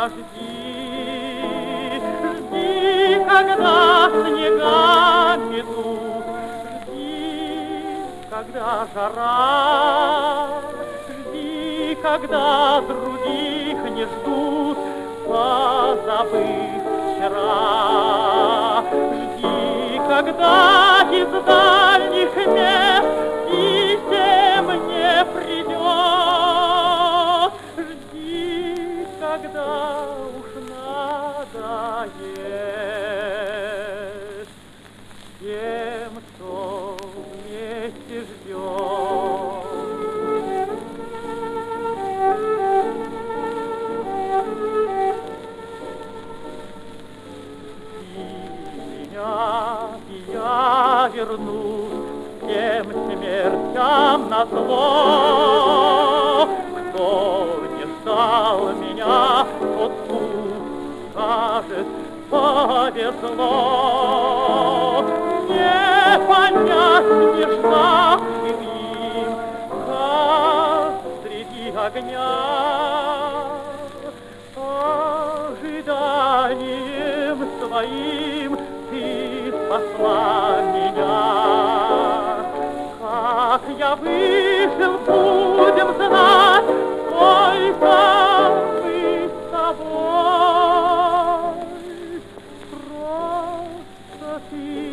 жди, жди, когда снега метут, жди, когда жара, жди, когда других не ждут, позабыв вчера. Жди, когда из дальних мест писем не придет, жди, когда уж надоест тем, кто вместе ждет. И я вернусь всем смертям назло. Кто не ждал меня, тот тут скажет, повезло. Не понять, не ждать им, как среди огня, ожиданием своим ты спасла меня. Как я выжил, будем знать, сколько мы с тобой. Просто ты